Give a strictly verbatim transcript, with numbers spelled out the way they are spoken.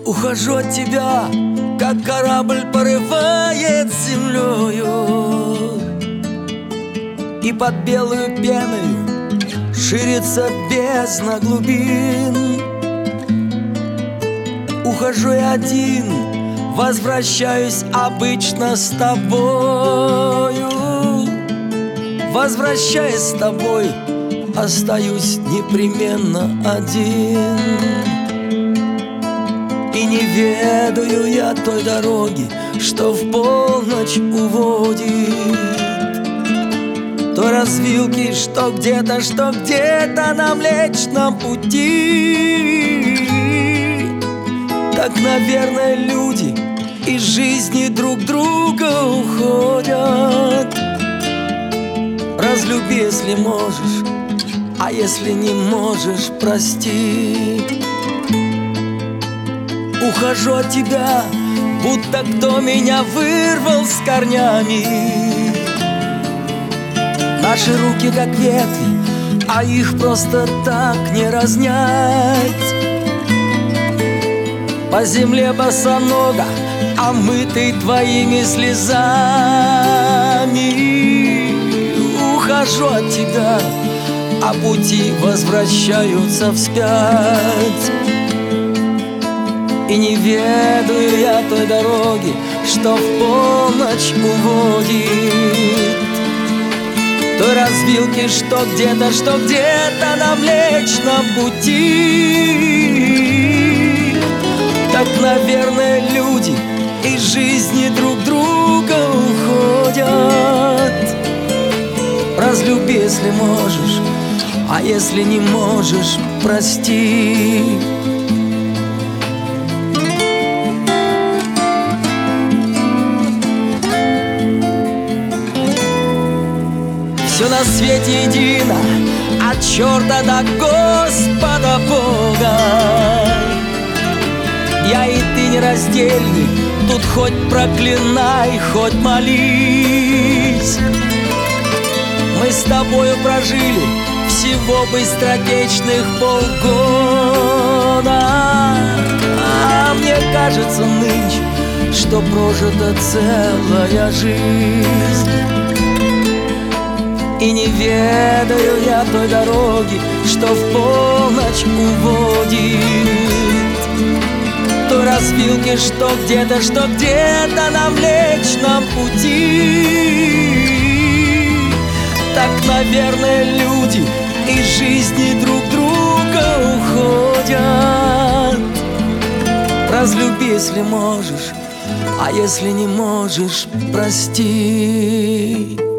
Ухожу от тебя, как корабль порывает землею, и под белую пеною ширится бездна глубин. Ухожу я один, возвращаюсь обычно с тобою. Возвращаясь с тобой, остаюсь непременно один. И не ведаю я той дороги, что в полночь уводит, той развилки, что где-то, что где-то на Млечном пути. Так, наверное, люди из жизни друг друга уходят. Разлюби, если можешь, а если не можешь, прости. Ухожу от тебя, будто кто меня вырвал с корнями. Наши руки как ветви, а их просто так не разнять. По земле босонога, омытый твоими слезами. Ухожу от тебя, а пути возвращаются вспять. И не ведаю я той дороги, что в полночь уводит, той развилки, что где-то, что где-то на Млечном пути. Так, наверное, люди из жизни друг друга уходят. Разлюби, если можешь, а если не можешь, прости. Все на свете едино, от черта до Господа Бога. Я и ты нераздельны, тут хоть проклинай, хоть молись. Мы с тобою прожили всего быстротечных полгода, а мне кажется нынче, что прожита целая жизнь. И не ведаю я той дороги, что в полночь уводит, той развилки, что где-то, что где-то на Млечном пути. Так, наверное, люди из жизни друг друга уходят. Разлюби, если можешь, а если не можешь, прости.